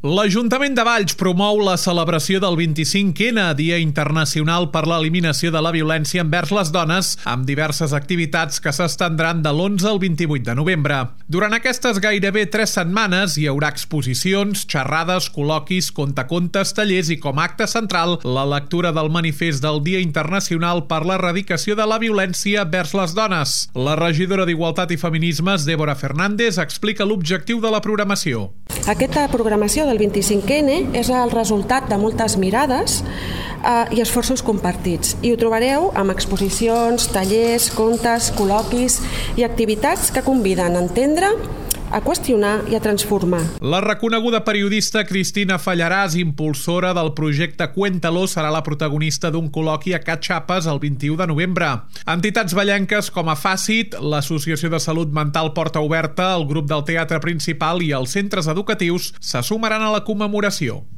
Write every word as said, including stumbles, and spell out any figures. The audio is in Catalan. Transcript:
L'Ajuntament de Valls promou la celebració del vint-i-cinc ena, Dia Internacional per l'Eliminació de la Violència envers les Dones, amb diverses activitats que s'estendran de l'onze al vint-i-vuit de novembre. Durant aquestes gairebé tres setmanes hi haurà exposicions, xerrades, col·loquis, contacontes, tallers i, com a acte central, la lectura del manifest del Dia Internacional per l'Erradicació de la Violència vers les Dones. La regidora d'Igualtat i Feminismes, Débora Fernández, explica l'objectiu de la programació. Aquesta programació del vint-i-cinc ena és el resultat de moltes mirades eh, i esforços compartits. I ho trobareu amb exposicions, tallers, contes, col·loquis i activitats que conviden a entendre, a qüestionar i a transformar. La reconeguda periodista Cristina Fallaràs, impulsora del projecte Cuéntalo, serà la protagonista d'un col·loqui a Catxapes el vint-i-u de novembre. Entitats vallenques com a Fàcit, l'Associació de Salut Mental Porta Oberta, el grup del Teatre Principal i els centres educatius se sumaran a la commemoració.